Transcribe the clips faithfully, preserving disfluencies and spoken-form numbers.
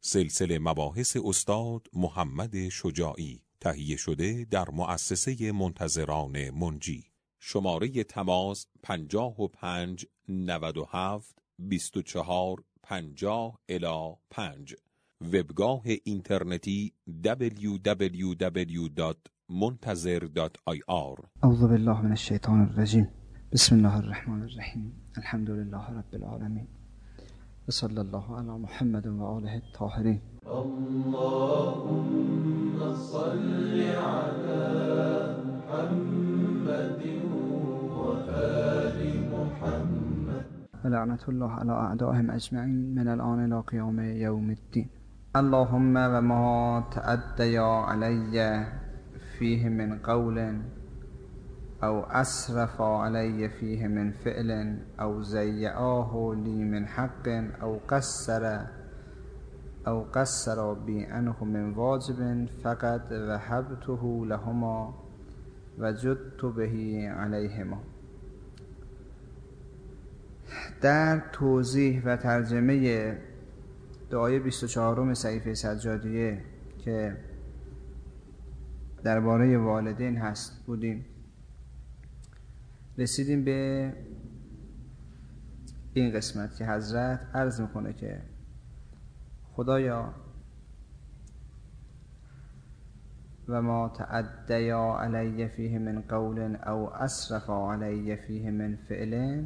سلسله مباحث استاد محمد شجاعی، تهیه شده در مؤسسه منتظران منجی. شماره تماس پنجاه و پنج نود و هفت بیست و چهار پنجاه الی پنج. وبگاه اینترنتی دبلیو دبلیو دبلیو دات منتظر دات آی آر. اعوذ بالله من الشیطان الرجیم. بسم الله الرحمن الرحیم. الحمد لله رب العالمین و صلی الله علی محمد و آله الطاهرین. اللهم صل على محمد و آل محمد و لعنت الله علی اعدائهم اجمعین من الان الى قیام یوم الدین. اللهم و ما تعدی علی فیه من قول او اسرف علی فیه من فعل او ضیعاه لی من حق او قصر او قصر بی عنه من واجب فقد وهبته لهما وجدت به علیهما. در توضیح و ترجمه دعای بیست و چهارم صحیفه سجادیه که درباره والدین هست بودیم، رسیدیم به این قسمت که حضرت عرض میکنه که خدایا و ما تعدی علی فیه من قول او اسرف علی فیه من فعل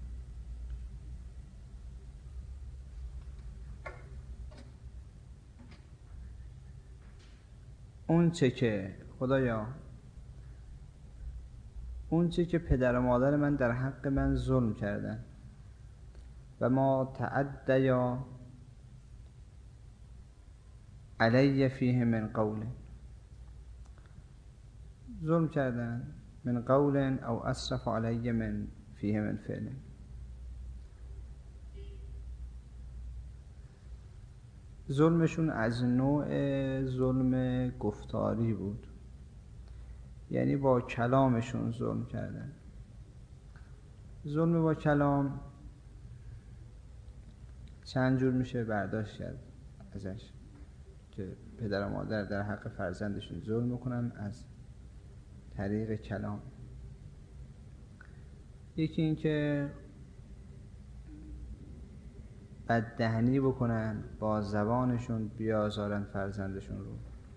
اون چه که خدایا اون چه که پدر و مادر من در حق من ظلم کردن و ما تعدی علی فیه من قول، ظلم کردن من قول او اسرف علی من فیه من فعل. ظلمشون از نوع ظلم گفتاری بود، یعنی با کلامشون ظلم کردن. ظلم با کلام چند جور میشه برداشت کرد ازش که پدر و مادر در حق فرزندشون ظلم میکنن از طریق کلام. یکی این که بددهنی بکنن، با زبانشون بیازارن فرزندشون رو،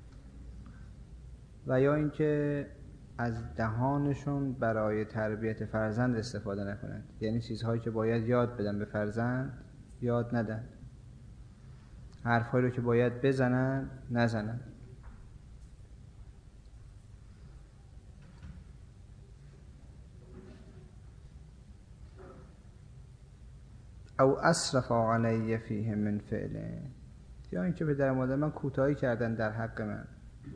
و یا اینکه از دهانشون برای تربیت فرزند استفاده نکنند، یعنی چیزهایی که باید یاد بدن به فرزند یاد ندن، حرفهایی رو که باید بزنن نزنن. او اسرف علی فیه من فعل، یا اینکه پدر و مادر من کوتاهی کردن در حق من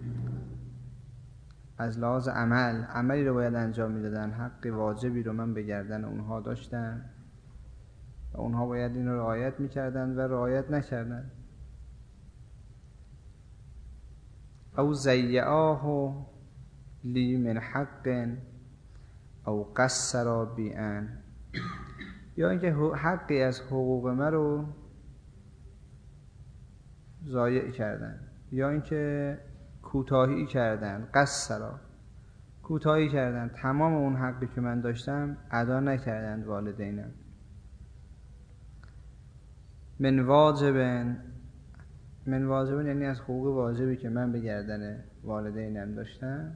از لحاظ عمل، عملی رو باید انجام میدادن، حق واجبی رو من به گردن اونها داشتم و اونها باید این رو رعایت میکردن و رعایت نکردن. او ضیعاه لی من حق او قصر بی ان، یا اینکه حقی از حقوق من رو ضایع کردن، یا اینکه کوتاهی کردن، قصر کوتاهی کردن، تمام اون حقی که من داشتم ادا نکردند والدینم. من واجب، من واجب یعنی از حقوق واجبی که من به گردن والدینم داشتم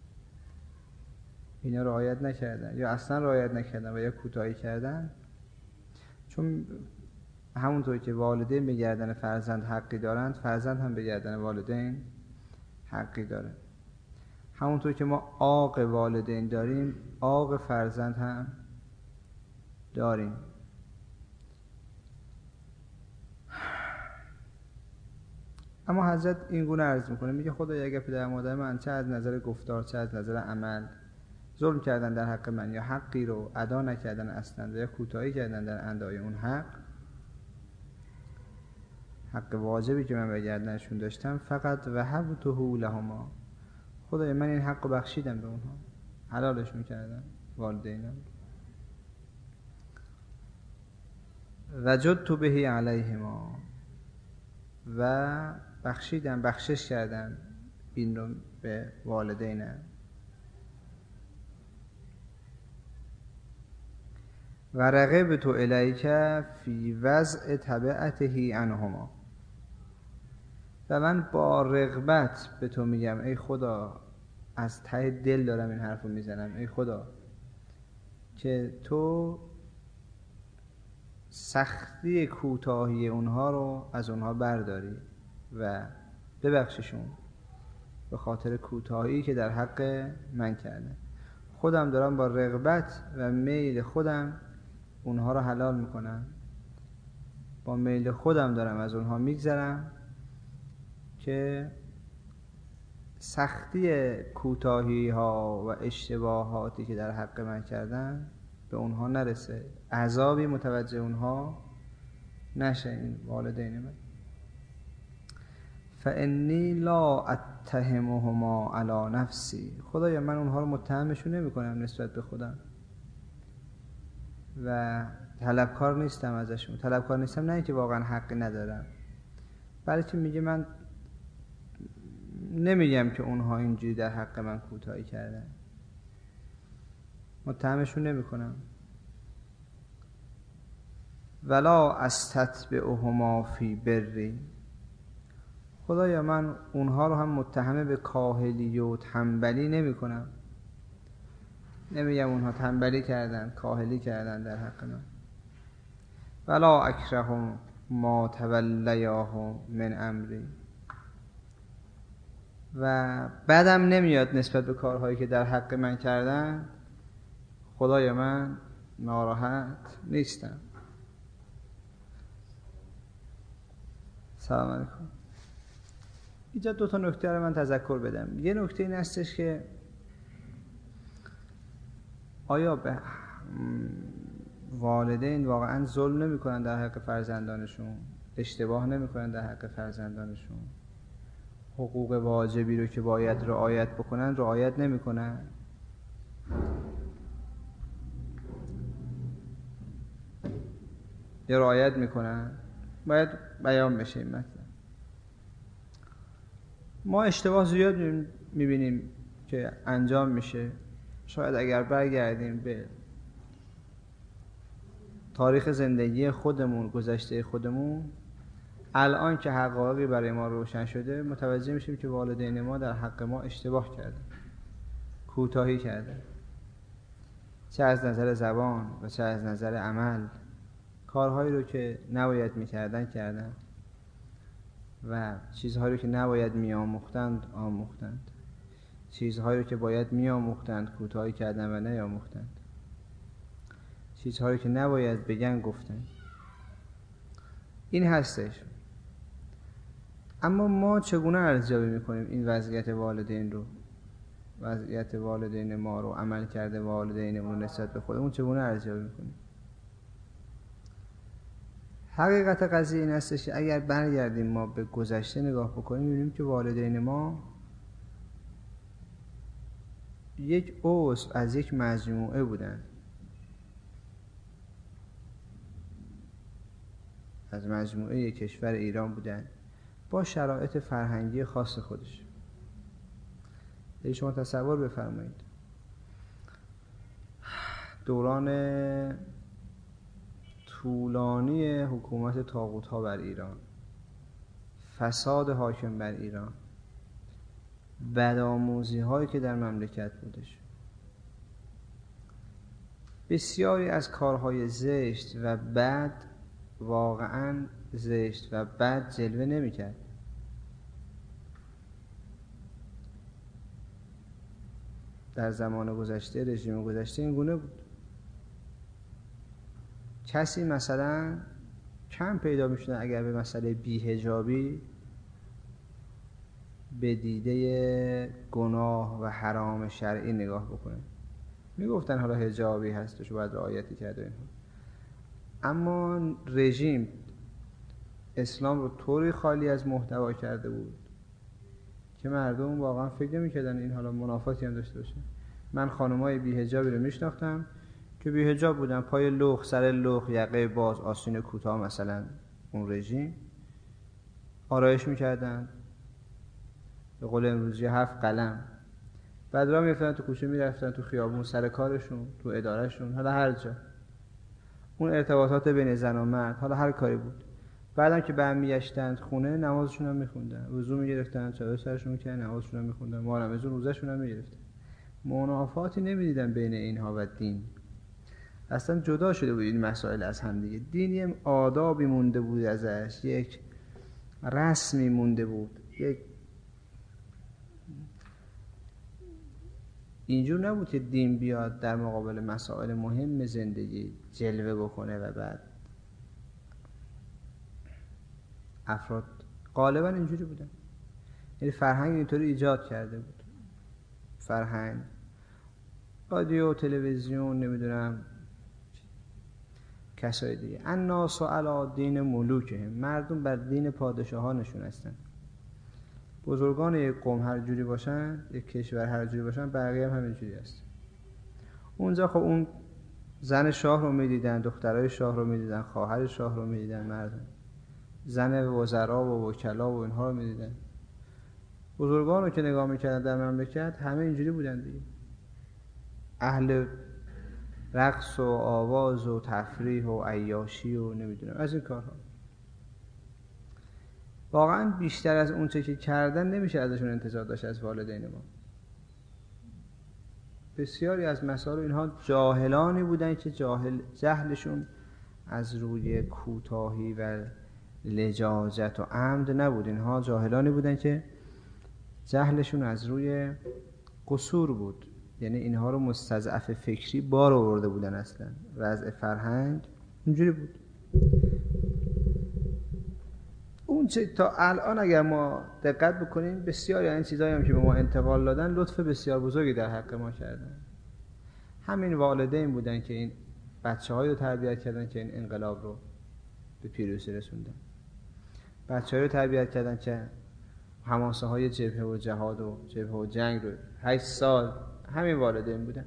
اینا رعایت نکردن، یا اصلا رعایت نکردن و یا کوتاهی کردن. چون همونطور که والدین به گردن فرزند حقی دارند، فرزند هم به گردن والدین حقی داره. همونطور که ما عاق والدین داریم، عاق فرزند هم داریم. اما حضرت این گونه عرض میکنه، میگه خدای اگر پدر مادر من چه از نظر گفتار چه از نظر عمل ظلم کردن در حق من، یا حقی رو ادا نکردن اصلا، یا کوتاهی کردن در ادای اون حق، حق واجبی که من به گردنشون داشتم، فقط وهبته لهما، خدای من این حق رو بخشیدم به اونها، حلالش میکردم والدینم. وجدت به علیهما، و بخشیدم، بخشش کردم این رو به والدینم. و رغبت الیک فی وضع تبعته عنهما، و من با رغبت به تو میگم ای خدا، از ته دل دارم این حرف رو میزنم، ای خدا که تو سختی کوتاهی اونها رو از اونها برداری و ببخششون به خاطر کوتاهی که در حق من کردن. خودم دارم با رغبت و میل خودم اونها رو حلال میکنم، با میل خودم دارم از اونها میگذرم که سختی کوتاهی ها و اشتباهاتی که در حق من کردن به اونها نرسه، عذابی متوجه اونها نشه این والدین من. فانی لا اتهمهما علی نفسی، خدایا من اونها رو متهمشون نمی کنم نسبت به خودم و طلبکار نیستم ازشون. طلبکار نیستم نه اینکه واقعا حقی ندارم، بلکه میگه من نمیگم که اونها اینجوری در حق من کوتاهی کردن، متهمشون نمی کنم. ولا استتبعهما فی بری، خدایا من اونها رو هم متهم به کاهلی و تنبلی نمی کنم، نمیگم اونها تنبلی کردن، کاهلی کردن در حق من. ولا اکرهم ما تولیاه من امری، و بعدم نمیاد نسبت به کارهایی که در حق من کردن، خدایا من ناراحت نیستم. سلام علیکم. اینجا دو تا نکته رو من تذکر بدم. یه نکته این هستش که آیا به والدین واقعا ظلم نمی کنن در حق فرزندانشون، اشتباه نمی کنن در حق فرزندانشون، حقوق واجبی رو که باید رعایت بکنن رعایت نمی کنن؟ یا رعایت می کنن؟ باید بیان بشه این مطلب. ما اشتباه زیاد می بینیم که انجام میشه. شاید اگر برگردیم به تاریخ زندگی خودمون، گذشته خودمون، الان که حقایقی برای ما روشن شده، متوجه میشیم که والدین ما در حق ما اشتباه کردن، کوتاهی کردن، چه از نظر زبان و چه از نظر عمل. کارهایی رو که نباید میکردن کردن و چیزهایی رو که نباید میآموختند آموختند، چیزهایی رو که باید میآموختند کوتاهی کردن و نیاموختند، چیزهایی که نباید بگن گفتند. این هستش. اما ما چگونه ارزیابی میکنیم این وضعیت والدین رو، وضعیت والدین ما رو، عمل کرده والدینمون نسبت به خودمون چگونه ارزیابی میکنیم؟ حقیقت قضیه این هستش که اگر برگردیم ما به گذشته نگاه بکنیم، می‌بینیم که والدین ما یک عضو از یک مجموعه بودن، از مجموعه کشور ایران بودن با شرایط فرهنگی خاص خودش. شما تصور بفرمایید دوران طولانی حکومت طاغوت‌ها بر ایران، فساد حاکم بر ایران، بدآموزی هایی که در مملکت بودش، بسیاری از کارهای زشت و بد واقعاً زشت و بد جلوه نمی کرد. در زمان گذشته، رژیم گذشته این گونه بود. کسی مثلا کم پیدا میشونه اگر به مسئله بی‌حجابی به دیده گناه و حرام شرعی نگاه بکنه. میگفتن حالا حجابی هستش و باید رعایتی کرده اینها. اما رژیم اسلام رو طوری خالی از محتوا کرده بود که مردم واقعا فکر نمی‌کردن این حالا منافاتی هم داشته باشه. من خانمای بی‌حجابی رو میشناختم که بی‌حجاب بودن، پای لخت، سر لخت، یقه باز، آستین کوتاه، مثلا اون رژیم آرایش میکردن، به قول امروزی هفت قلم. بعد راه میرفتن تو کوچه، میرفتن تو خیابون، سر کارشون، تو ادارهشون، حالا هر جا. اون ارتباطات بین زن و مرد، حالا هر کاری بود. بعدم که برمیگشتند خونه، نمازشون هم میخوندن، وضو میگرفتن، چادر سرشون میکردن، نمازشون هم میخوندن، محرم روزشون هم میگرفتن. منافاتی نمیدیدن بین اینها و دین. اصلا جدا شده بود این مسائل از هم دیگه. دین یه آدابی مونده بود ازش، یک رسمی مونده بود، یک اینجور نبود که دین بیاد در مقابل مسائل مهم زندگی جلوه بکنه و بعد افراد غالبا اینجوری بودن. یعنی فرهنگ اینطوری ایجاد کرده بود. فرهنگ، رادیو، تلویزیون، نمیدونم کسای دیگه. الناس علی دین ملوکهم، مردم بر دین پادشاهانشون هستن. بزرگان یک قوم هر جوری باشن، یک کشور هر جوری باشن، بقیه هم همینجوری هست. اونجا خب اون زن شاه رو میدیدن، دخترای شاه رو میدیدن، خواهر شاه رو میدیدن، مردم زن وزرا و وکلا و اینها رو میدیدن. بزرگان رو که نگاه میکردن در مملکت، همه اینجوری بودن دیگه. اهل رقص و آواز و تفریح و عیاشی و نمیدونم از این کارها. واقعا بیشتر از اون چه که کردن نمیشه ازشون انتظار داشت از والدین ما. بسیاری از مسائل اینها جاهلانی بودن که جاهل جهلشون از روی کوتاهی و لجاجت و عمد نبود. اینها جاهلانی بودن که جهلشون از روی قصور بود. یعنی اینها رو مستضعف فکری بار آورده بودن. اصلا وضع فرهنگ اینجوری بود. اون چه تا الان اگر ما دقت بکنیم، بسیاری از این چیزایی هم که به ما انتقال دادن لطف بسیار بزرگی در حق ما کردن. همین والدین بودن که این بچه‌هایی رو تربیت کردن که این انقلاب رو به پیروزی رسوندن. بچه‌هایی رو تربیت کردن که حماسه های جبهه و جهاد و جبهه و جنگ رو هشت سال همین والدین بودن.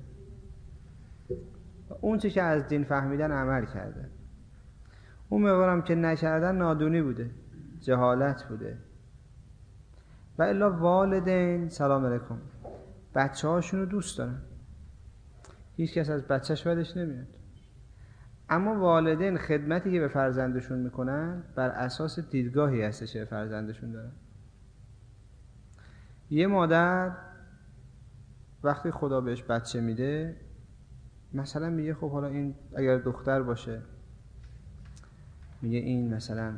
اون چه که از دین فهمیدن عمل کردن. اون مقدارم که نکردن نادونی بوده، جهالت بوده. و الا والدین سلام علیکم بچه هاشون رو دوست دارن، هیچ کس از بچهش بدش نمیاد. اما والدین خدمتی که به فرزندشون میکنن بر اساس دیدگاهی هستش که فرزندشون دارن. یه مادر وقتی خدا بهش بچه میده، مثلا میگه خب حالا این اگر دختر باشه، میگه این مثلا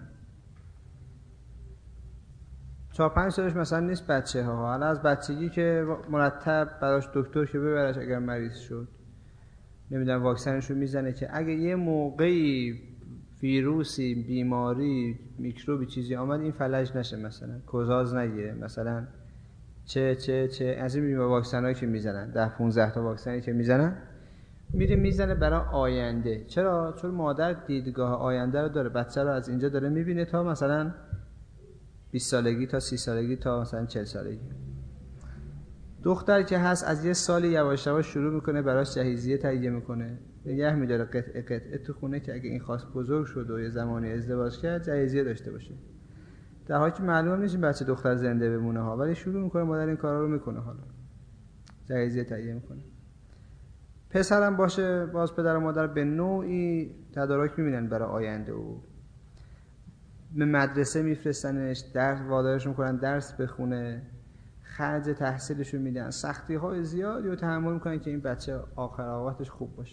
چهار پنج سالش مثلا نیست بچه ها، حالا از بچگی که مرتب براش دکتر که ببرش اگر مریض شد، نمیدونم واکسنشو میزنه که اگه یه موقعی ویروسی، بیماری، میکروبی چیزی آمد این فلج نشه، مثلا کوزاز نگیره، مثلا چه چه چه از این واکسنایی که میزنن، ده پانزده تا واکسنی که میزنن، میره میزنه برای آینده. چرا؟ چون مادر دیدگاه آینده رو داره، بچه رو از اینجا داره میبینه تا مثلا بیست سالگی، تا سی سالگی، تا مثلا چهل سالگی. دختر که هست از یه سال یواش یواش شروع میکنه براش جهیزیه تهیه میکنه، نگه میداره قطعه قطعه تو خونه که اگه این خواست بزرگ شد و یه زمانی ازدواج کرد جهیزیه داشته باشه. در حالی که معلوم نیست بچه دختر زنده بمونه ها، ولی شروع میکنه مادر این کارا رو میکنه، حالا جهیزیه تهیه میکنه. پسرم باشه، باز پدر و مادر به نوعی تدارک میبینن برای آینده و به مدرسه میفرستنش، درس وادارش میکنن درس بخونه، خرج تحصیلش رو میدن، سختی های زیادی رو تحمل میکنن که این بچه آخر عاقبتش خوب باشه.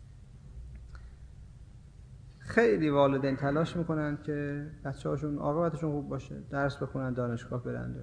خیلی والدین تلاش میکنن که بچه هاشون عاقبتشون خوب باشه، درس بخونن، دانشگاه برن.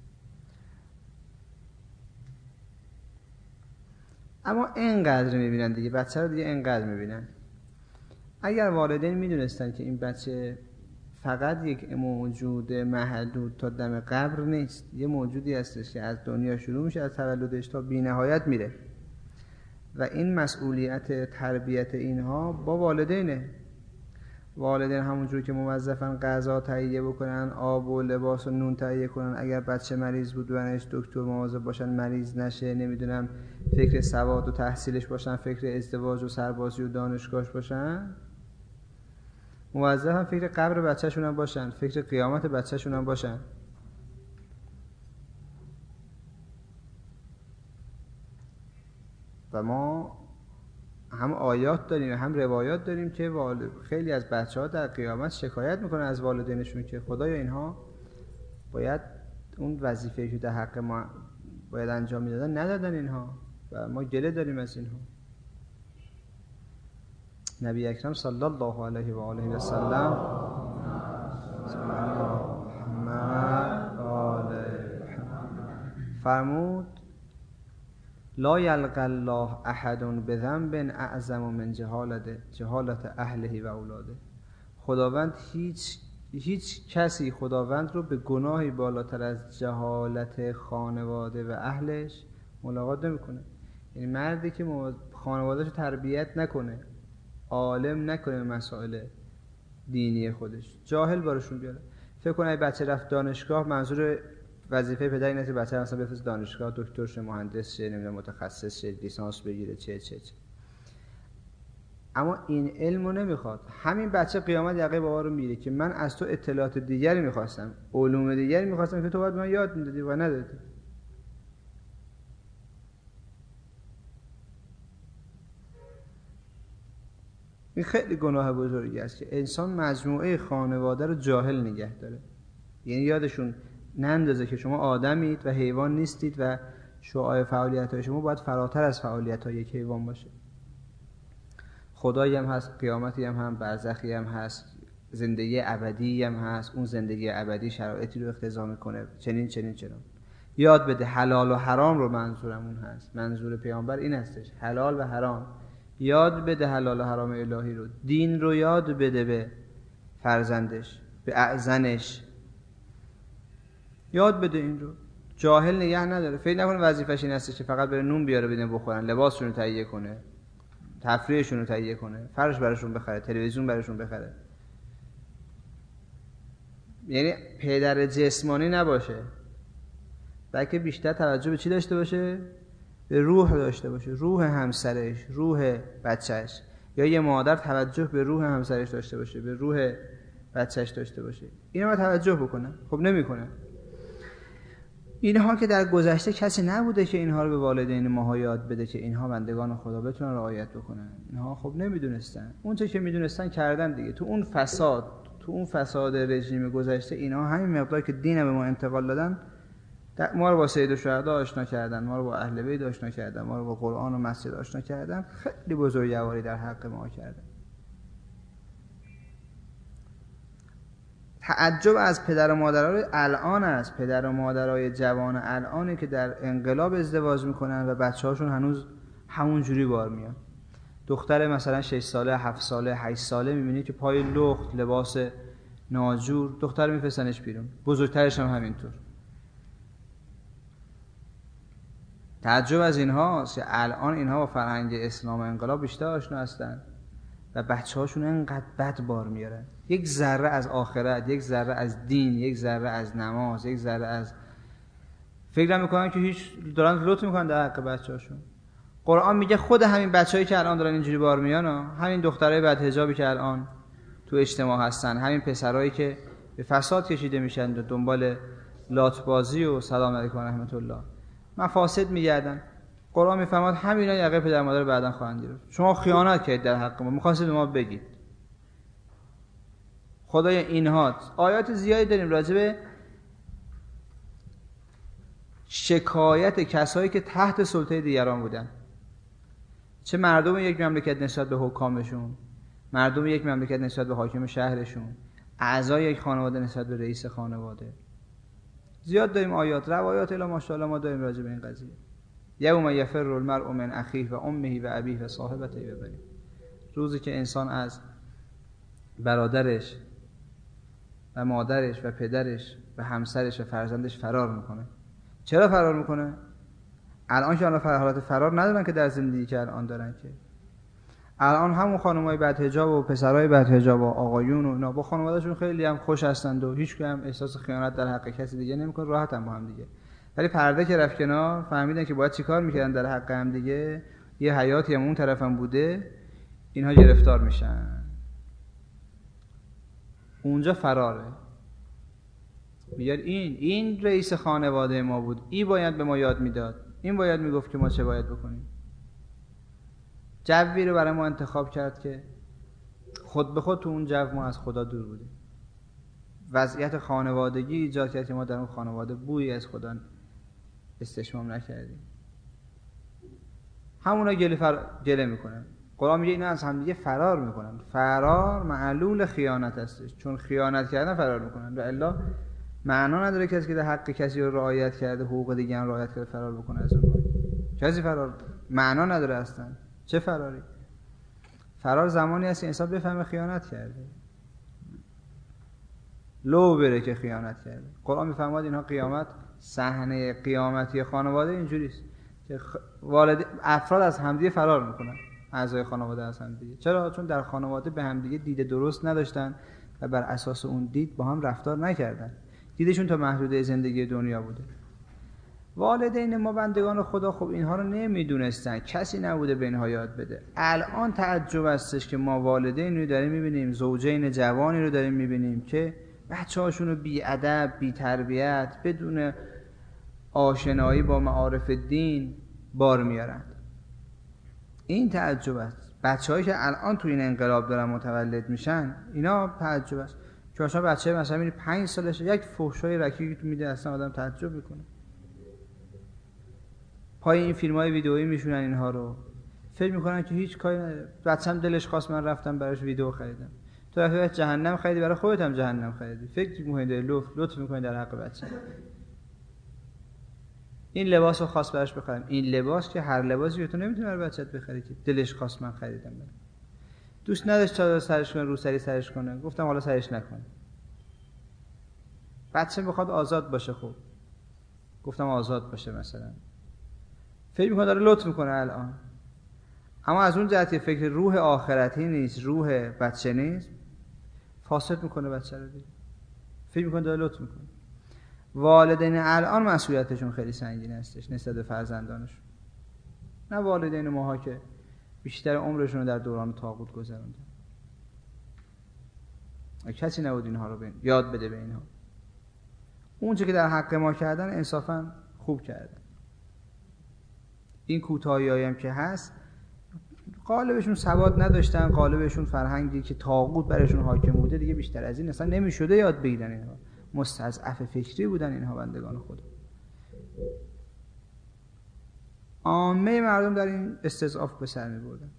اما اینقدر میبینن دیگه، بچه رو دیگه اینقدر میبینن. اگر والدین میدونستن که این بچه فقط یک موجود محدود تا دم قبر نیست، یه موجودی هستش که از دنیا شروع میشه، از تولدش تا بی نهایت میره و این مسئولیت تربیت اینها با والدینه. والدین همونجور که موظفن غذا تهیه بکنن، آب و لباس و نون تهیه کنن، اگر بچه مریض بود برنش دکتر مواظب باشن مریض نشه، نمیدونم فکر سواد و تحصیلش باشن، فکر ازدواج و سربازی و دانشگاهش باشن، موظفن فکر قبر بچه‌شون هم باشن، فکر قیامت بچه‌شون هم باشن. و ما هم آیات داریم هم روایات داریم که خیلی از بچه‌ها در قیامت شکایت میکنن از والدینشون که خدایا اینها باید اون وظیفه‌ای که در حق ما باید انجام میدادن ندادن اینها و ما گله داریم از اینها. نبی اکرم صلی الله علیه و آله و سلم فرمود لا یلقی الله احد بذنب اعظم من جهالت جهالت اهله و اولاده. خداوند هیچ هیچ کسی خداوند رو به گناهی بالاتر از جهالت خانواده و اهلش ملاقات نمیکنه. یعنی مردی که خانواده‌اش رو تربیت نکنه، عالم نکنه مسائل دینی خودش، جاهل بارشون بیاره. فکر کنه بچه رفت دانشگاه، منظور وظیفه پدر اینه که بچه مثلا بفرست دانشگاه، دکتر شه، مهندس شه، نمیدونم متخصص شه، لیسانس بگیره، چه چه چه. اما این علمو نمیخواد. همین بچه قیامت یقه بابا رو میره که من از تو اطلاعات دیگری میخواستم، علوم دیگری میخواستم که تو باید من یاد میدادی و ندادی. این خیلی گناه بزرگی است که انسان مجموعه خانواده رو جاهل نگه داره. یعنی یادشون نندازه که شما آدمید و حیوان نیستید و شعاع فعالیت‌های شما باید فراتر از فعالیت‌های یک حیوان باشه. خدایی هم هست، قیامتی هم هم، برزخی هم هست، زندگی ابدی هم هست. اون زندگی ابدی شرایطی رو اقتضا میکنه چنین چنین چنین. یاد بده حلال و حرام رو منظورمون هست. منظور پیامبر این هستش، حلال و حرام. یاد بده حلال و حرام الهی رو. دین رو یاد بده به فرزندش، به اعزنش. یاد بده این رو. جاهل نگه نداره. فکر نکنه وظیفه‌ش این هستش که فقط بره نون بیاره بدن بخورن، لباسشون رو تهیه کنه، تفریحشون رو تهیه کنه، فرش براشون بخره، تلویزیون براشون بخره. یعنی پدر جسمانی نباشه، بلکه بیشتر توجه به چی داشته باشه؟ به روح داشته باشه، روح همسرش، روح بچهش. یا یه مادر توجه به روح همسرش داشته باشه، به روح بچهش داشته باشه. اینا رو توجه بکنه. خب نمیکنه. اینها که در گذشته کسی نبوده که اینها رو به والدین ماها یاد بده که اینها بندگان خدا بتونن رعایت بکنن. اینها خب نمیدونستن. اون چه که میدونستن کردن دیگه. تو اون فساد، تو اون فساد رژیم گذشته، اینها همین مقدار که دین به ما انتقال دادن، ما رو با سید الشهدا آشنا کردن، ما رو با اهل بیت آشنا کردن، ما رو با قرآن و مسجد آشنا کردن. خیلی بزرگواری در حق ما کردن. تعجب از پدر و مادرای الان است، پدر و مادرای جوان الانی که در انقلاب ازدواج میکنن و بچه‌هاشون هنوز همون جوری بار میاد. دختر مثلا شش ساله، هفت ساله، هشت ساله میبینی که پای لخت، لباس ناجور، دختر میفرستنش بیرون. بزرگترش هم همینطور. تعجب از اینهاست که الان اینها با فرهنگ اسلام و انقلاب بیشتر آشنا هستن و بچه‌هاشون انقدر بد بار میارن. یک ذره از آخرت، یک ذره از دین، یک ذره از نماز، یک ذره از فکر میکنن که هیچ، دارن لطف میکنن در حق بچه‌هاشون. قرآن میگه خود همین بچه‌هایی که الان دارن اینجوری بار میان، همین دخترای بدحجابی که الان تو اجتماع هستن، همین پسرایی که به فساد کشیده میشن و دنبال لاتبازی و سلام علیکم و رحمت الله مفاسد میگردن، قرآن میفرماد همینا یقه پدر مادر بعدن خواهند گرفت. شما خیانت کردید در حق ما، می‌خواستید به ما بگید. خدای اینها. آیات زیادی داریم راجع به شکایت کسایی که تحت سلطه دیگران بودن. چه مردم یک مملکت نسبت به حکامشون، مردم یک مملکت نسبت به حاکم شهرشون، اعضای یک خانواده نسبت به رئیس خانواده. زیاد داریم آیات، روایات الا ماشاءالله ما داریم راجع به این قضیه. یوم یفر المرء من اخیه و امه و ابیه و صاحبته و بنیه. روزی که انسان از برادرش و مادرش و پدرش و همسرش و فرزندش فرار میکنه. چرا فرار میکنه؟ الان که الان حالت فرار ندارن که در زندگی که الان دارن، که الان همون خانمای بدحجاب و پسرای بدحجاب و آقایون و اینا با خانواده‌شون خیلی هم خوش هستند و هیچ هم احساس خیانت در حق کسی دیگه نمیکنه، راحت هم با هم دیگه. ولی پرده که رفت کنار، فهمیدن که باید چیکار میکردن در حق هم دیگه، یه حیاتی هم اون طرف هم بوده، اینها گرفتار میشن. اونجا فراره. میگه این این رئیس خانواده ما بود، این باید به ما یاد میداد، این باید میگفت که ما چه باید بکنیم. جوی رو برای ما انتخاب کرد که خود به خود تو اون جو ما از خدا دور بودیم. وضعیت خانوادگی ایجاد کرد که ما در اون خانواده بویی از خدا استشمام نکردیم. همونا گله, فر... گله میکنن. قرآن میگه اینا از هم دیگه فرار میکنن. فرار معلول خیانت هستش، چون خیانت کردن فرار میکنن. و الا معنا نداره کسی که در حق کسی رو رعایت کرده، حقوق دیگران رعایت کرده فرار بکنه از اون. کسی فرار معنا نداره اصلا. چه فراری؟ فرار زمانی هست که انسان بفهمه خیانت کرده، لو بره که خیانت کرده. قرآن میفرماد اینها قیامت، صحنه قیامتی خانواده اینجوریست که والد افراد از همدیگه فرار میکنن، اعضای خانواده از همدیگه. چرا؟ چون در خانواده به همدیگه دید درست نداشتن و بر اساس اون دید با هم رفتار نکردن. دیدشون تا محدوده زندگی دنیا بوده. والدین ما بندگان خدا خب اینها رو نمیدونستن، کسی نبوده به اینها یاد بده. الان تعجب هستش که ما والدین رو داریم میبینیم، زوجین جوانی رو داریم میبینیم که بچه‌هاشون رو بی ادب، بی تربیت، بدون آشنایی با معارف دین بار میارن. این تعجب است. بچه‌هایی که الان تو این انقلاب دارن متولد میشن، اینا تعجب است. که مثلا بچه مثلا میبینی پنج سالشه یک فحشای رکیک میده، اصلا آدم تعجب میکنه. پای این فیلم‌های ویدئویی میشونن اینها رو، فکر میکنن که هیچ کاری نداره. بچه‌م دلش خواست من رفتم براش ویدئو خریدم. تو رفتی جهنم خریدی، برای خودت هم جهنم خریدی. فکر می‌کنی لطف لطف می‌کنی در حق بچه. این لباسو خواست براش بخرم. این لباس که هر لباسی تو نمیتونی برای بچت بخری که دلش خواست من خریدم. برای. دوست نداشت چادر سرش کنه، رو سری سرش کنه. گفتم حالا سرش نکن. بچه میخواد آزاد باشه، خب گفتم آزاد باشه مثلا. فکر می‌کنه داره لطف می‌کنه الان. اما از اون جهت که فکر روح آخرتی نیست، روح بچه نیست، فاسد میکنه بچه رو دیگه. فکر میکنه داره لطف میکنه. والدین الان مسئولیتشون خیلی سنگین هستش نسبت به فرزندانشون. نه والدین ماها که بیشتر عمرشون رو در دوران طاغوت گذروندن. کسی نبود اینها رو بین یاد بده به اینها. اون چه که در حق ما کردن انصافا خوب کردن. این کوتاهی‌هایی هم که هست، غالبشون سواد نداشتن، غالبشون فرهنگی که طاغوت برشون حاکم بوده دیگه بیشتر از این اصلا نمیشده یاد بگیرن. اینها مستضعف فکری بودن اینها بندگان خدا. عامه مردم در این استضعاف به سر می‌بردن.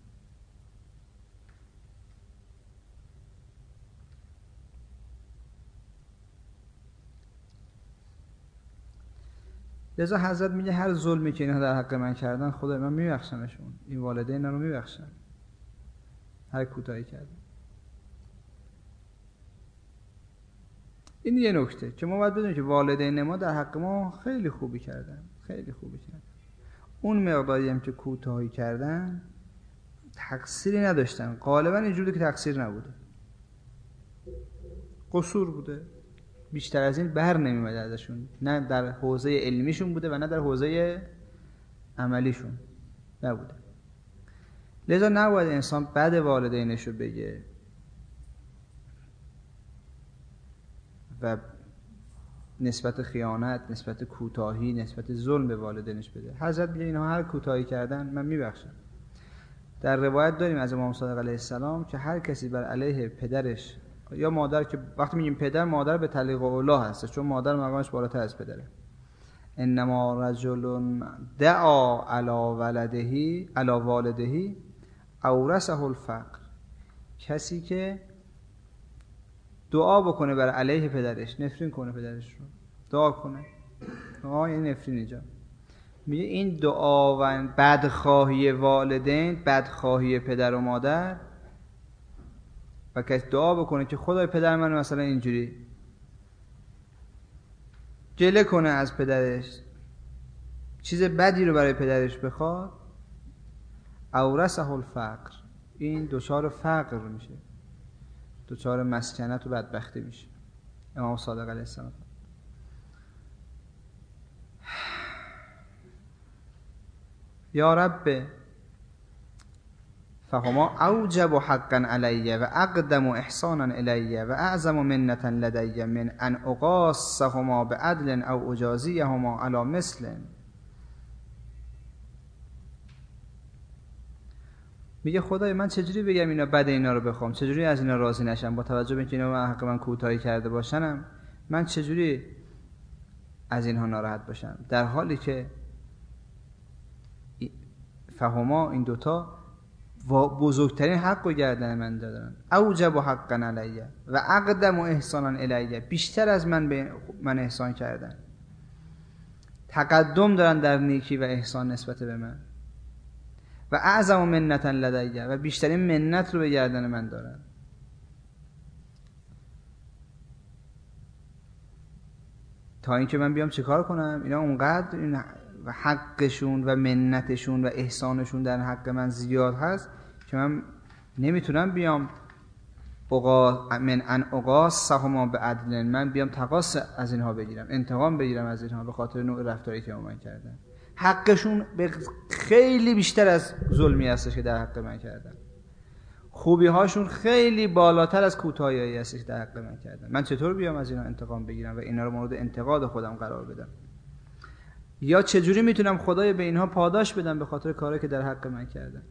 لذا حضرت میگه هر ظلمی که اینها در حق من کردن خدا من میبخشمشون. این والدین رو میبخشم هر کوتاهی کردن. این یه نکته که ما باید بدونیم که والدین ما در حق ما خیلی خوبی کردن، خیلی خوبی کردن. اون مقداری هم که کوتاهی کردن تقصیری نداشتن. غالبا اینجوری که تقصیر نبوده، قصور بوده. بیشتر از این بر نمی‌اومد ازشون، نه در حوزه علمیشون بوده و نه در حوزه عملیشون نبوده. لذا نباید انسان بد والدینش رو بگه و نسبت خیانت، نسبت کوتاهی، نسبت ظلم به والدینش بده. حضرت میگه اینها هر کوتاهی کردن من میبخشم. در روایت داریم از امام صادق علیه السلام که هر کسی بر علیه پدرش یا مادر، که وقتی میگیم پدر، مادر به تعلیق اولا هست چون مادر مقامش بالاتر از پدره. انما رجل دعا علی ولده علی والده اورثه الفقر. کسی که دعا بکنه بر علیه پدرش، نفرین کنه پدرش رو، دعا کنه، دعا یعنی نفرین اینجا. میگه این دعا و بدخواهی والدین، بدخواهی پدر و مادر، و کسی دعا بکنه که خدای پدر من مثلا اینجوری گله کنه از پدرش، چیز بدی رو برای پدرش بخواد، اورثه الفقر، این دچار فقر میشه، دچار مسکنت و بدبختی میشه. امام صادق علیه السلام یا رب فهما اوجب حقا علی و اقدم احسانا الی و اعظم منة لدی من ان اقاصهما بعدل او اجازیهما علی مثل. میگه خدای من چجوری بگم اینا بد اینا رو بخوام، چجوری از اینا راضی نشم با توجه به اینکه اینا حق من کوتاهی کرده باشنم، من چجوری از اینها ناراحت باشم، در حالی که فهما این دوتا بزرگترین حق رو گردن من دادن. اوجب حقا علیه و اقدم و احسانا الیه، بیشتر از من به من احسان کردن، تقدم دارن در نیکی و احسان نسبت به من. و اعظم منة لدی، و بیشترین منت رو به گردن من دارن. تا اینکه من بیام چیکار کنم، اینا اونقدر این و حقشون و منتشون و احسانشون در حق من زیاد هست که من نمیتونم بیام اقا من ان اقاصهما بعدل، من بیام تقاص از اینها بگیرم، انتقام بگیرم از اینها به خاطر نوع رفتاری که من کردن. حقشون خیلی بیشتر از ظلمی هستش که در حق من کردن. خوبی هاشون خیلی بالاتر از کوتاهی هستش که در حق من کردن. من چطور بیام از اینا انتقام بگیرم و اینا رو مورد انتقاد خودم قرار بدم؟ یا چجوری میتونم خدای به اینها پاداش بدم به خاطر کاری که در حق من کردن؟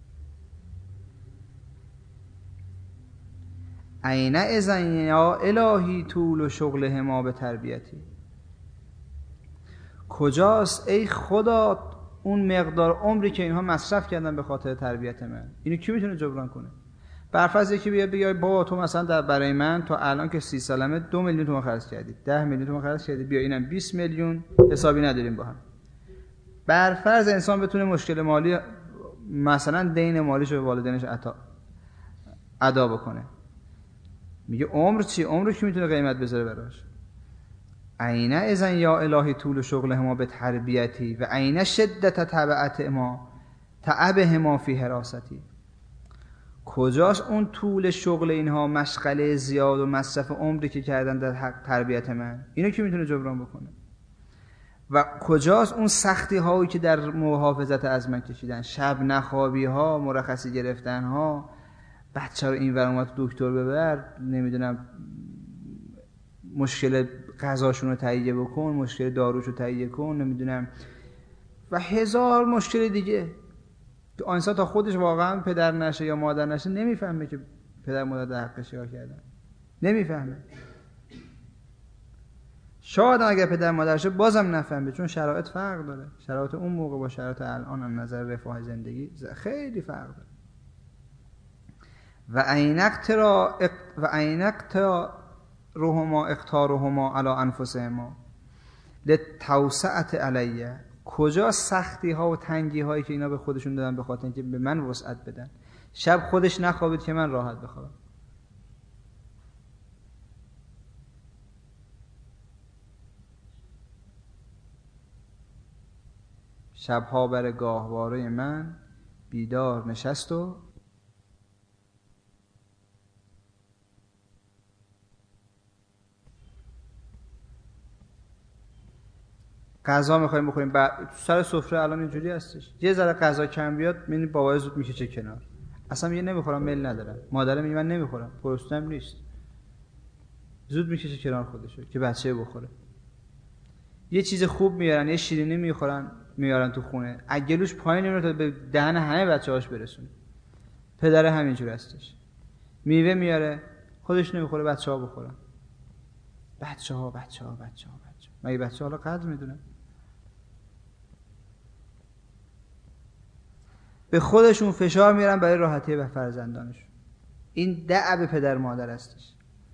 عین اذن یا الهی طول و شغلهما به تربیتی. کجاست ای خدا اون مقدار عمری که اینها مصرف کردن به خاطر تربیت من؟ اینو کی میتونه جبران کنه؟ برفرض یکی بیاد بگه بابا تو مثلا در برای من تا الان که سی سالمه دو میلیون تومان خرج کردی، ده میلیون تومان خرج کردی، بیا اینم بیست میلیون، حسابی نداریم با هم. برفرض انسان بتونه مشکل مالی مثلا دین مالیشو به والدینش عطا ادا بکنه، میگه عمر چی؟ عمر کی میتونه قیمت بذاره براش؟ عین اذن یا الهی طول شغلهما به تربیتی و عین شدت تبعتهما تعبهما فی حراستی. کجاست اون طول شغل اینها، مشغله زیاد و مصرف عمری که کردن در حق تربیت من؟ اینو کی میتونه جبران بکنه؟ و کجاست اون سختی هایی که در محافظت از من کشیدن، شب نخوابی ها، مرخصی گرفتن ها، بچه رو این ور اون ور دکتر ببر، نمیدونم مشکل غذاشون رو تهیه بکن، مشکل داروش رو تهیه کن، نمیدونم و هزار مشکل دیگه. انسان تا خودش واقعا پدر نشه یا مادر نشه نمیفهمه که پدر مادر در حقش چیکار کردن، نمیفهمه. شاید اگر پدر مادر شه بازم نفهمه، چون شرایط فرق داره. شرایط اون موقع با شرایط الان از نظر رفاه زندگی خیلی فرق داره. و عینقترا و عینقترا روحما اختارهما علی انفسهما لتوسعت علیه. کجا سختی ها و تنگی هایی که اینا به خودشون دادن به خاطر اینکه به من وسعت بدن. شب خودش نخوابید که من راحت بخوابم. شبها بر گاهواره من بیدار نشست و غذا می‌خوایم بخوریم، بعد سر سفره الان اینجوری هستش، یه ذره غذا کم بیاد می‌بینی بابا زود میکشه کنار، اصلا میگه نمیخورم، میل ندارم. مادرم میگه من نمیخورم، گرسنه‌ام نیست، زود میکشه کنار خودشو که بچه بخوره. یه چیز خوب میارن، یه شیرینی میخورن میارن تو خونه، اگلوش پایین نمیره تا به دهن همه بچه‌هاش برسونه. پدر همینجوری هستش، میوه میاره خودش نمیخوره، بچه‌ها بخورن. بچه‌ها بچه‌ها بچه‌ها بچه‌ها مگه بچه‌ها حالا قدر میدونن؟ به خودشون فشار میارن برای راحتی به فرزندانشون. این دعب پدر مادر هستش.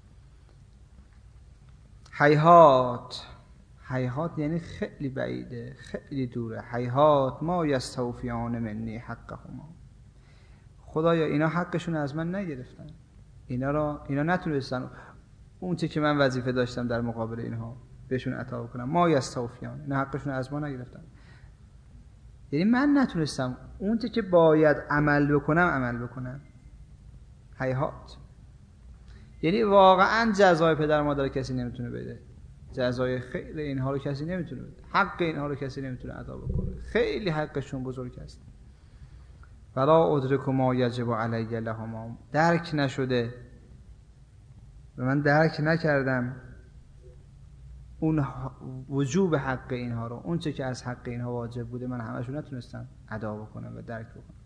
هیهات، هیهات یعنی خیلی بعیده، خیلی دوره. هیهات ما یستوفیان منی حقهما. خدایا اینا حقشون از من نگرفتن، اینا را اینا نتونستن اون چه که من وظیفه داشتم در مقابل اینها بهشون عطا بکنم. ما یستوفیان، اینا حقشون از ما نگرفتن، یعنی من نتونستم اون چه که باید عمل بکنم عمل بکنم. هیهات یعنی واقعا جزای پدر مادر کسی نمیتونه بده، جزای خیر اینها رو کسی نمیتونه بده، حق اینها رو کسی نمیتونه ادا بکنه، خیلی حقشون بزرگ است. ولا ادرک ما یجب علی لهما، درک نشده و من درک نکردم اون وجوب حق اینها رو، اون چه که از حق اینها واجب بوده من همشون نتونستم ادا بکنم و درک بکنم.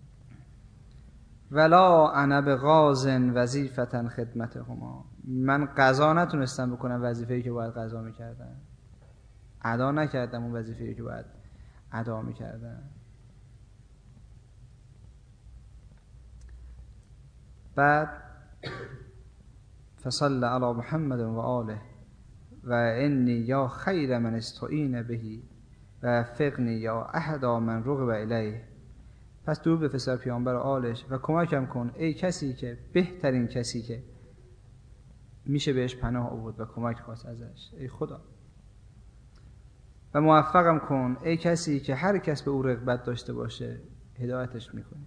ولا انا بغاز وظیفه خدمتهما، من قضا نتونستم بکنم وظیفه‌ای که باید قضا میکردم، ادا نکردم اون وظیفه‌ای که باید ادا میکردم. بعد فصل علی محمد و آله و انی یا خیر من استعین بهی و فقنی یا احدا من رغب الیه، پس درود بفرست پیامبر آلش و کمکم کن ای کسی که بهترین کسی که میشه بهش پناه آورد و کمک خواست ازش، ای خدا، و موفقم کن ای کسی که هر کس به او رغبت داشته باشه هدایتش میکنی.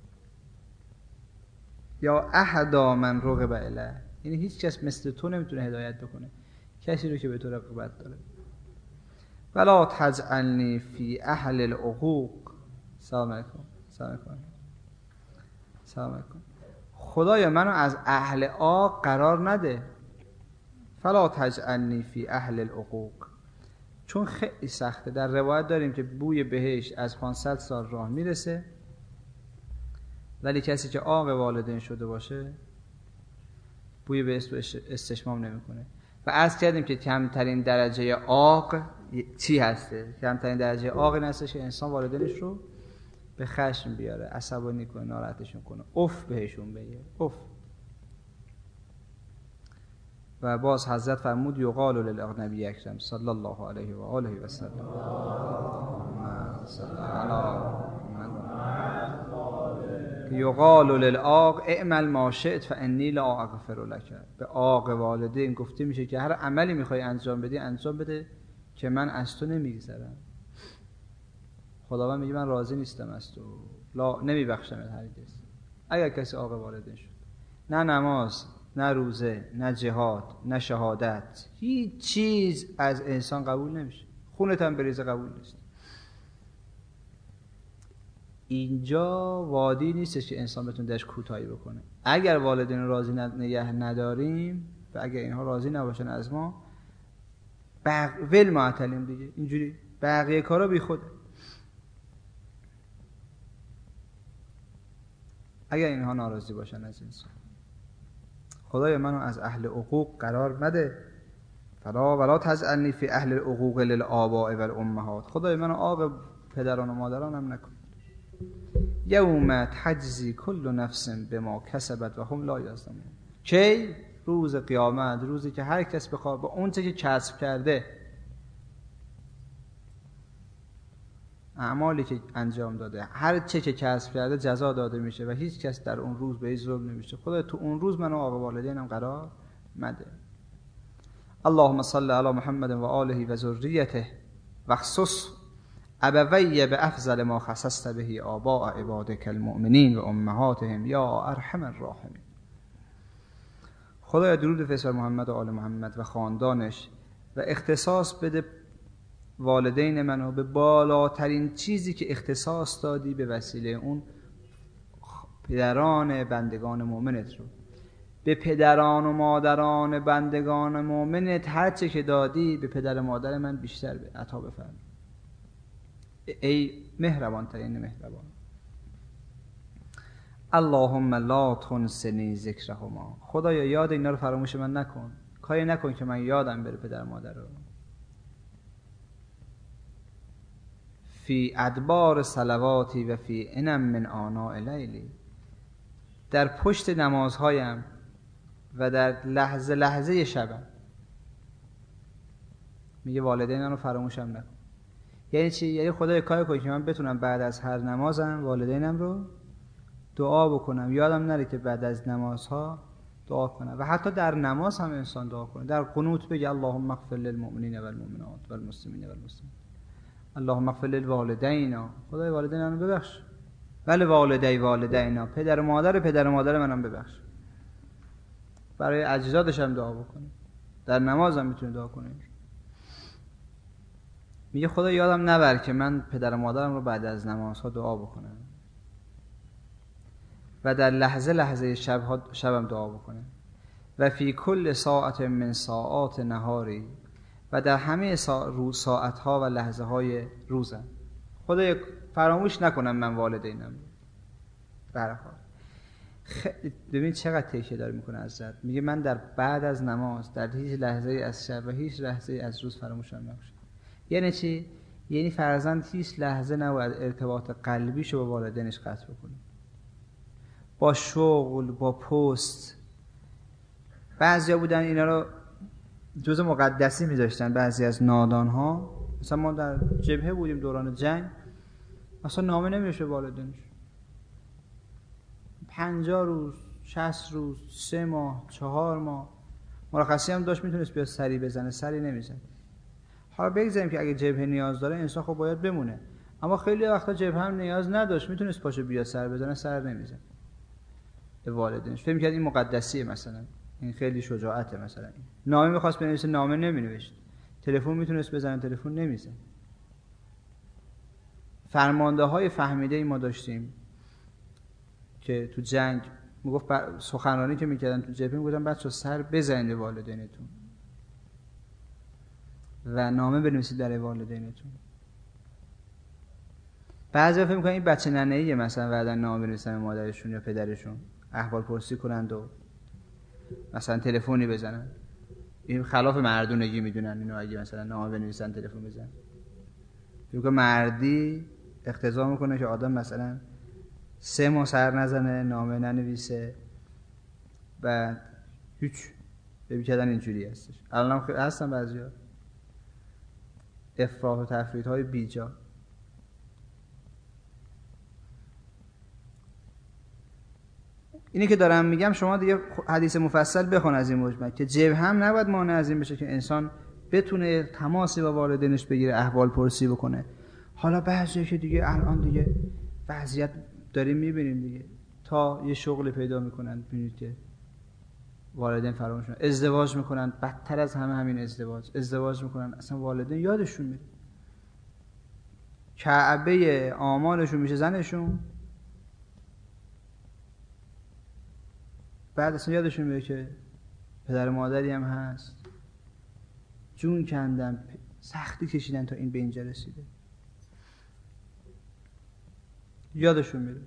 یا احدا من رغب الیه، یعنی هیچ کس مثل تو نمیتونه هدایت بکنه کسی رو که به تو رغبت داره. ولا تجعلنی فی اهل العقوق، سلام علیکم سلام علیکم سلام علیکم، خدایا منو از اهل عاق قرار نده. فلا تجعلنی فی اهل العقوق، چون خیلی سخته. در روایت داریم که بوی بهشت از پانصد سال راه میرسه، ولی کسی که عاق والدین شده باشه بوی بهشت رو استشمام نمیکنه. و عرض کردیم که کمترین درجه عاق چی هسته؟ کمترین درجه عاق این هستش که انسان والدینش رو به خشم بیاره، عصبانی کنه، ناراحتشون کنه، اف بهشون بگه، اف. و باز حضرت فرمود یقال للاغنبی اکرم صلی الله علیه و آله و سلم یقال للعاق اعمل ما شئت فانی لا اغفر لک. به عاق والدین گفته میشه که هر عملی میخوای انجام بدی انجام بده که من از تو نمیگذرم. خداوند میگه من راضی نیستم از تو، لا نمیبخشم هرگز. اگر کسی عاق والدین شد، نه نماز، نه روزه، نه جهاد، نه شهادت، هیچ چیز از انسان قبول نمیشه. خونت هم بریزه قبول نیست. اینجا وادی نیستش که انسان بتونه درش کوتاهی بکنه. اگر والدین راضی نگه نداریم و اگر اینها راضی نباشن از ما، بق... ول معطلیم دیگه. اینجوری بقیه کارا بی خوده. اگر اینها ناراضی باشن از انسان، خدای منو از اهل حقوق قرار مده. فلا ولا تجعلنی فی اهل الحقوق للآباء والامهات، خدای منو عاق پدران و مادرانم نکن. یوم تجزی کل نفس بما کسبت و هم لا یظلمون، کی؟ روز قیامت، روزی که هر کس بخواد با اون چه که کسب کرده، اعمالی که انجام داده، هر چه که کسب کرده جزا داده میشه و هیچ کس در اون روز به هیچ ظلم نمیشه. خدا تو اون روز منو عاق والدینم قرار مده. اللهم صل علی محمد و آله و ذریته و خصوص ابوی به افضل ما خصصت به آباء عبادک المؤمنین و امهاتهم یا ارحم الراحمین. خدایا درود بفرست بر محمد و آل محمد و خاندانش و اختصاص بده والدین منو به بالاترین چیزی که اختصاص دادی به وسیله اون پدران بندگان مؤمنت رو. به پدران و مادران بندگان مؤمنت هر چه که دادی به پدر و مادر من بیشتر عطا بفرما ای مهربان ترین مهربان. اللهم لا تنسنی ذکرهما، خدایا یاد اینا رو فراموش من نکن، کاری نکن که من یادم بره پدر و مادر رو. فی ادبار صلواتی و فی انم من آناء لیلی، در پشت نمازهایم و در لحظه لحظه شبم. میگه والدینم رو فراموشم نکن. یعنی چی؟ یعنی خدای کاری کنی که من بتونم بعد از هر نمازم والدینم رو دعا بکنم، یادم نره که بعد از نمازها دعا کنم. و حتی در نماز هم انسان دعا کنه، در قنوت بگه اللهم اغفر للمؤمنین والمؤمنات والمسلمین والمسلمات، اللهم اغفر للوالدینا، خدای والدینم رو ببخش، ولی والدی والدینا، پدر و مادر پدر و مادر منم ببخش. برای اجدادش هم دعا بکنه، در نماز هم میتونه دعا کنه. میگه خدا یادم نبر که من پدر و مادرم رو بعد از نمازها دعا بکنم. و در لحظه لحظه شب شبم دعا بکنه و فی کل ساعت من ساعات نهاری و در همه سا... روز ساعت ها و لحظه های روزم. خدایا فراموش نکنم من والدینم. برخواد خیلی ببین چقدر تکیه داره میکنه ازت. میگه من در بعد از نماز در هیچ لحظه از شب و هیچ لحظه از روز فراموشم نمیشه. یعنی چی؟ یعنی فرزند هیچ لحظه نباید ارتباط قلبیشو با والدینش قطع بکنه. با شغل، با پست. بعضیا بودن اینا رو جزء مقدسی میذاشتن، بعضی از نادانها. مثلا ما در جبهه بودیم دوران جنگ، اصلا نامه نمیشه والدینش. پنجاه روز، شصت روز، سه ماه، چهار ماه. مرخصی هم داشت میتونست بیاد سری بزنه، سری نمیزنه. حالا بگذاریم که اگه جبهه نیاز داره انسان خب باید بمونه، اما خیلی وقتا جبهه هم نیاز نداشت، میتونست پاشو بیاد سر بزنه، سر نمیزنه به والدینش. فکر می‌کرد این مقدسیه، مثلا این خیلی شجاعته. مثلا این نامه می‌خواست بنویسه، نامه نمی‌نوشت. تلفن میتونست بزنه، تلفن نمیزنه. فرمانده‌های فهمیده ما داشتیم که تو جنگ میگفت سخنرانی که میکردن تو جبهه میگفتن بچه‌ها سر بزنید به والدینتون و نامه بنویسید برای والدینتون. بعضی فکر می‌کنن این بچه ننه‌ایه، مثلا بعدن نامه بنویسن به مادرشون یا پدرشون، احوال پرسی کنند و مثلا تلفنی بزنن. این خلاف مردونگی میدونن اینو، اگه مثلا نامه بنویسن تلفن بزنن. فکر کنم مردی اقتضا میکنه که آدم مثلا سه ماه سر نزنه، نامه ننویسه، بعد هیچ ببین کردن اینجوری هستش. الان هم هستن بعضیا افراط و تفریط‌های بیجا. اینی که دارم میگم شما دیگه حدیث مفصل بخون از این مجمل که جبهه هم نباید مانع از این بشه که انسان بتونه تماسی با والدینش بگیره، احوال پرسی بکنه. حالا بعضی که دیگه الان دیگه وضعیت داریم میبینیم دیگه، تا یه شغل پیدا میکنن ببینید که والدین فراموشن، ازدواج میکنن، بدتر از همه همین ازدواج ازدواج میکنن اصلا والدین یادشون میره، کعبه آمالشون میشه زنشون، بعد اصلا یادشون میره که پدر و مادری هم هست، جون کندن، سختی کشیدن تا این به اینجا رسیده، یادشون میره.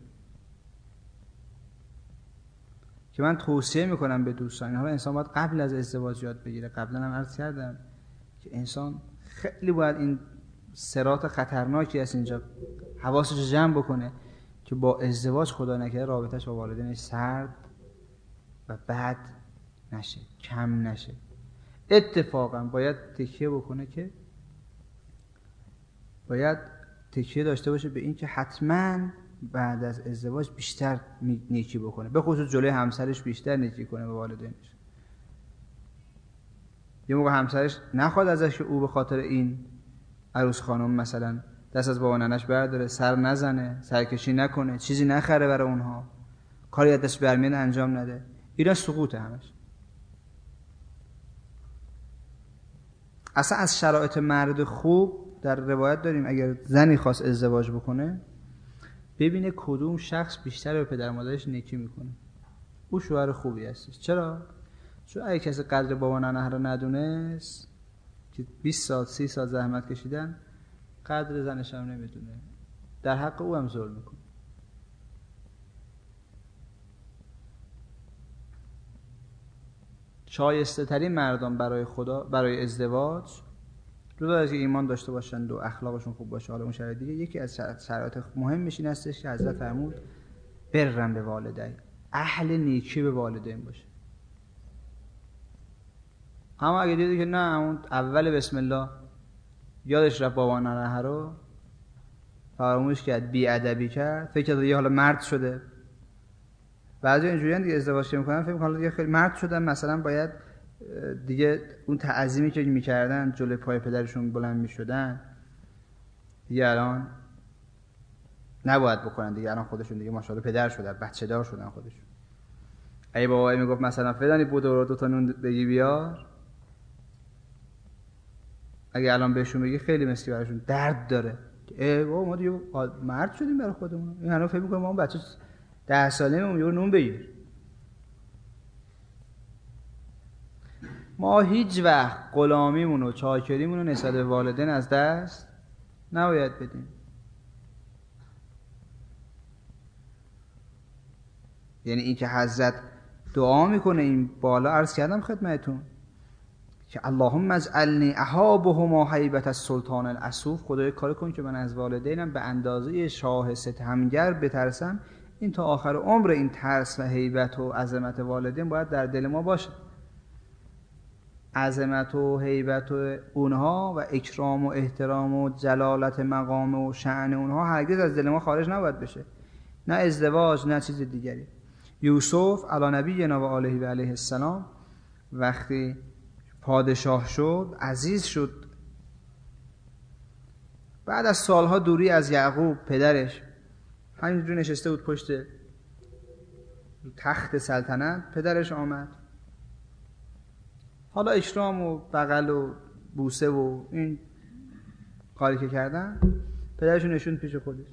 که من توصیه میکنم به دوستان، حالا انسان باید قبل از ازدواج یاد بگیره. قبلا هم عرض کردم که انسان خیلی باید این صراط خطرناکی از اینجا حواسش جمع بکنه که با ازدواج خدا نکرده رابطش با والدینش سرد و بد نشه، کم نشه. اتفاقا باید تکیه بکنه که باید تکیه داشته باشه به این که حتما بعد از ازدواج بیشتر نیکی بکنه، به خصوص جلوی همسرش بیشتر نیکی کنه به والدینش. یه موقع همسرش نخواد ازش که او به خاطر این عروس خانم مثلا دست از بابا ننش برداره، سر نزنه، سرکشی نکنه، چیزی نخره برای اونها، کاری از دست برمیاد انجام نده. اینا سقوطه همش. اصلا از شرایط مرد خوب در روایت داریم اگر زنی خواست ازدواج بکنه ببینه کدوم شخص بیشتر به پدر مادرش نیکی میکنه، او شوهر خوبی هستش. چرا؟ چون اگه کسی قدر بابا ننه رو ندونست که بیست سال سی سال زحمت کشیدن، قدر زنش هم نمیدونه، در حق او هم ظلم میکنه. شایسته ترین مردان برای خدا برای ازدواج جدا از ایمان داشته باشند و اخلاقشون خوب باشه، حالا اون شرایط دیگه، یکی از شرایط مهمش این هستش که حضرت فرمود برن به والدین، اهل نیکی به والدین باشه. اما اگه دیدی که نه اون اول بسم الله یادش رفت بابا ننه رو فراموش کرد، بی ادبی کرد، فکر کرد دیگه حالا مرد شده. بعضی اینجوریان دیگه ازدواج میکنن فکر میکنن حالا دیگه خیلی مرد شدن، مثلا باید دیگه اون تعظیمی که میکردن جلوی پای پدرشون بلند میشدن دیگه الان نباید بکنن دیگه، الان خودشون دیگه ماشاءالله پدر شدن، بچه دار شدن خودشون. ای بابا میگفت مثلا فلانی بود و دو تا نون بگی بیار، اگه الان بهشون بگی خیلی مسکی براشون درد داره. ای بابا ما دیگه مرد شدیم برای خودمون. این الان فکر میکنه ما اون بچه ده ساله میگه نون بگیر. ما هیچ وقت غلامیمون و چاکریمون رو نسبت به والدین از دست نباید بدیم. یعنی این که حضرت دعا میکنه، این بالا عرض کردم خدمتون که اللهم اجعلنی اهابهما هیبت السلطان الاسوف، خدای کار کن که من از والدینم به اندازه شاه ستمگر بترسم. این تا آخر عمر این ترس و هیبت و عظمت والدین باید در دل ما باشه. عظمت و هیبت و اونها و اکرام و احترام و جلالت مقام و شأن اونها هرگز از دل ما خارج نباید بشه، نه ازدواج نه چیز دیگری. یوسف علی نبینا و آله و علیه السلام وقتی پادشاه شد، عزیز شد، بعد از سالها دوری از یعقوب پدرش، همینجور نشسته بود پشت تخت سلطنت، پدرش آمد، حالا اکرام و بغل و بوسه و این کاری که کردن، پدرشون نشوند پیش خودش.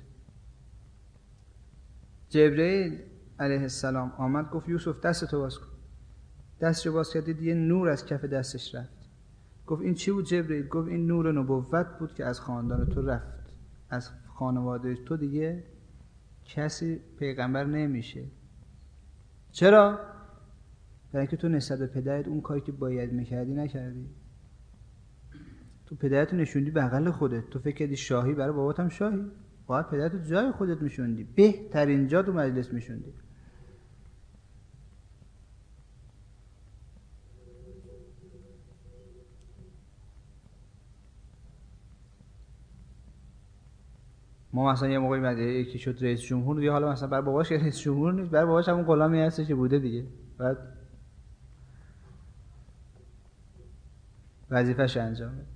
جبرئیل علیه السلام آمد گفت یوسف دستتو باز کن. دستشو باز کرد، دید یه نور از کف دستش رفت. گفت این چی بود جبرئیل؟ گفت این نور نبوت بود که از خاندان تو رفت، از خانواده تو دیگه کسی پیغمبر نمیشه. چرا؟ برای اینکه تو نسبت به پدرت اون کاری که باید میکردی نکردی. تو پدرتو نشوندی بغل خودت، تو فکر کردی شاهی، برای بابات هم شاهی، باید پدرتو جای خودت میشوندی، بهترین جا تو مجلس میشوندی. ما مثلا یه موقعی بعد یکی شد رئیس جمهور، دیگه حالا مثلا برای باباش رئیس جمهور نیست، برای باباش همون غلامی هستش که بوده دیگه، بعد وظیفه‌ش انجام بده.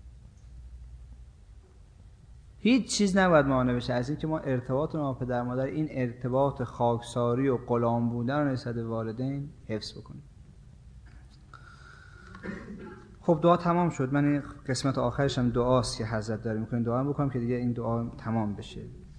هیچ چیز نباید مانع بشه از این که ما ارتباط ما پدر مادر، این ارتباط خاکساری و غلام بودن رو نسبت به والدین حفظ بکنیم. خب دعا تمام شد. من این قسمت آخرش هم دعاست که حضرت داره میکنیم، دعا بکنم که دیگه این دعا تمام بشه.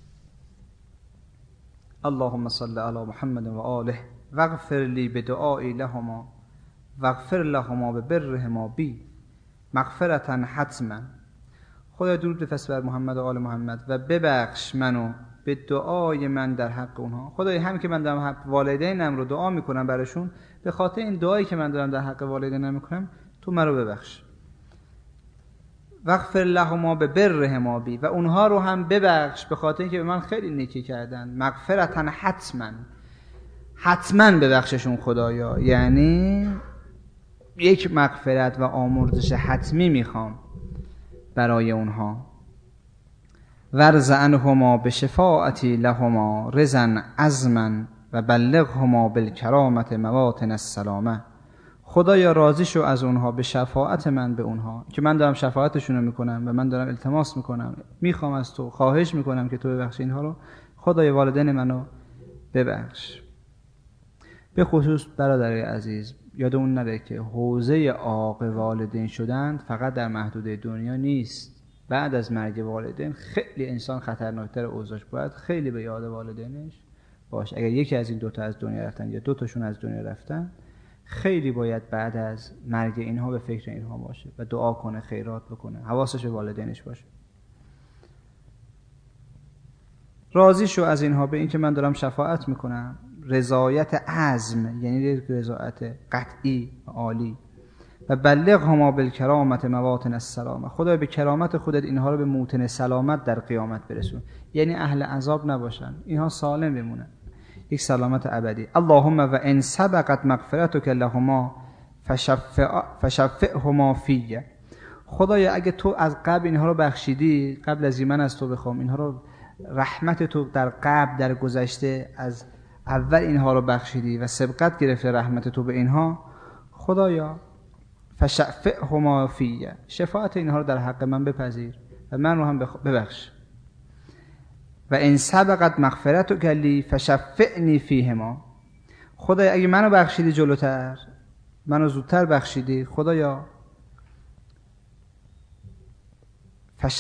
اللهم صل علی محمد و آله واغفر لی بدعایی لهما واغفر لهما ببرهما بی مغفرتا حتما. خدا درود بفرست بر محمد و آل محمد و ببخش منو به دعای من در حق اونها. خدای هم که من دارم حق والدینم رو دعا میکنم براشون، به خاطر این دعایی که من دارم در حق والدینم میکنم تو منو ببخش. واغفر لهما ببرهما بی، و اونها رو هم ببخش به خاطر اینکه به من خیلی نیکی کردن. مغفرتا حتما، حتما ببخششون خدایا. یعنی یک مغفرت و آمرزش حتمی میخوام برای اونها. ورض عنهما بشفاعتی لهما رضا عظما و بلغهما بالکرامت مواطن السلامه. خدایا راضی شو از اونها به شفاعت من به اونها، که من دارم شفاعتشون رو میکنم و من دارم التماس میکنم، میخوام از تو، خواهش میکنم که تو ببخشی اینها رو. خدای والدین منو ببخش. به خصوص برادرای عزیز، یادمون نره که حوزه عاق والدین شدن فقط در محدوده دنیا نیست. بعد از مرگ والدین خیلی انسان خطرناکتر اوضاعش، باید خیلی به یاد والدینش باشه. اگر یکی از این دوتا از دنیا رفتن یا دوتاشون از دنیا رفتن، خیلی باید بعد از مرگ اینها به فکر اینها باشه و دعا کنه، خیرات بکنه، حواسش به والدینش باشه. راضی شو از اینها به این که من دارم شفاعت میکنم. رضایت عزم یعنی رضایت قطعی و عالی. و بلغهما بالکرامت مواطن السلامه. خدای به کرامت خودت اینها رو به موطن سلامت در قیامت برسون، یعنی اهل عذاب نباشن، اینها سالم بمونن، یک سلامت ابدی. اللهم و ان سبقت مغفرتک لهما فشفع فشفعهما فی. خدایا اگه تو از قبل اینها رو بخشیدی، قبل از این من از تو بخوام اینها رو، رحمت تو در قبل در گذشته از اول اینها رو بخشیدی و سبقت گرفته رحمت تو به اینها، خدایا فشفعهما فی، شفاعت اینها رو در حق من بپذیر و من رو هم ببخش. و ان سبقت مغفرتک لی فشفعنی فیهما. خدایا اگه منو بخشیدی جلوتر، منو زودتر بخشیدی، خدایا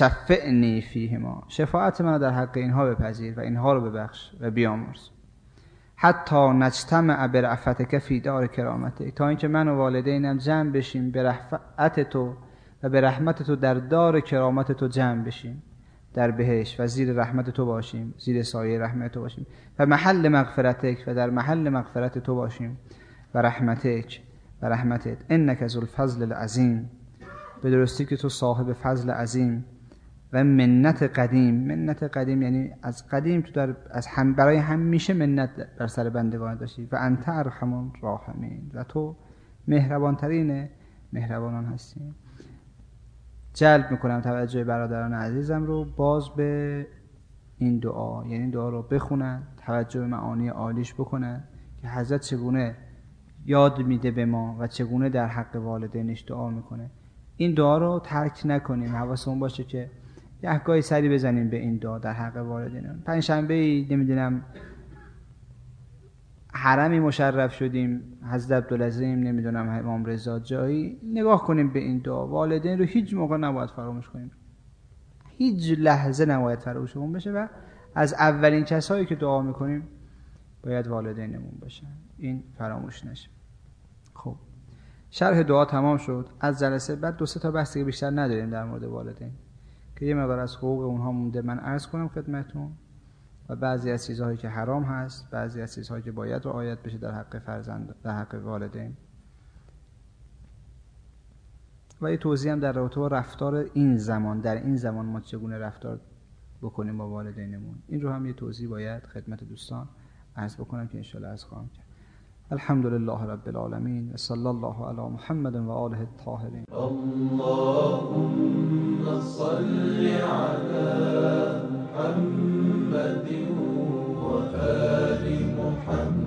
فشفعنی فیهما، شفاعت منو در حق اینها بپذیر و اینها رو ببخش و بیامرز. حتی نجتمع برأفتک فی دار کرامتک، تا اینکه من و والدینم جمع بشیم به رفعت تو و به رحمت تو در دار کرامت تو جمع بشیم در بهشت و زیر رحمت تو باشیم، زیر سایه رحمت تو باشیم و محل مغفرتک و در محل مغفرت تو باشیم و رحمتک و رحمتت. انک ذو الفضل العظیم، به درستی که تو صاحب فضل عظیم و منت قدیم. منت قدیم یعنی از قدیم تو در از هم برای همیشه منت بر سر بندگان داشتی. و انت ارحم الراحمین، و تو مهربان ترین مهربانان هستی. جلب میکنم توجه برادران عزیزم رو باز به این دعا، یعنی دعا رو بخونن، توجه به معانی عالیش بکنن که حضرت چگونه یاد میده به ما و چگونه در حق والدینش دعا میکنه. این دعا رو ترک نکنیم، حواسمون باشه که یه گاهی سری بزنیم به این دعا در حق والدینمون. پنج شنبه نمیدونم حرمی مشرف شدیم، حضرت عبدالعظیم، نمیدونم امام رضا جایی، نگاه کنیم به این دعا. والدین رو هیچ موقع نباید فراموش کنیم، هیچ لحظه نباید فراموشمون بشه و از اولین کسایی که دعا میکنیم باید والدینمون باشن، این فراموش نشه. خب شرح دعا تمام شد. از جلسه بعد دو سه تا بحث دیگه بیشتر نداریم در مورد والدین که یه مقدار از حقوق اونها مونده من عرض کنم خدمتتون و بعضی از چیزهایی که حرام هست، بعضی از چیزهایی که باید رعایت بشه در حق فرزند، در حق والدین، و یه توضیح هم در رابطه با رفتار این زمان، در این زمان ما چگونه رفتار بکنیم با والدینمون. این رو هم یه توضیح باید خدمت دوستان عرض بکنم که انشاءالله عرض خواهم کرد. الحمدلله رب العالمین و صلی الله علی محمد و آله الطاهرین. اللهم صل علی محمد و آل محمد.